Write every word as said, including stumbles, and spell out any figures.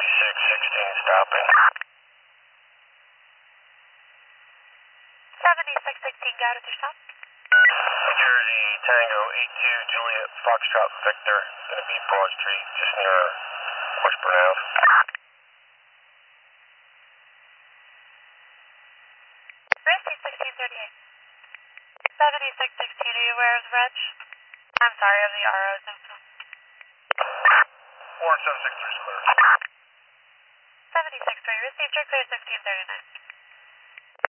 seventy-six sixteen stopping. seventy-six sixteen, got it, your stop. New Jersey Tango eight two Juliet Foxtrot Victor, gonna be Broad Street, just near Westburn Ave. Risky sixteen thirty-eight. seventy-six sixteen, are you aware of the reg? I'm sorry, of the R O zone. four seven six three is clear. seventy-six three, received, you're clear sixteen thirty-nine.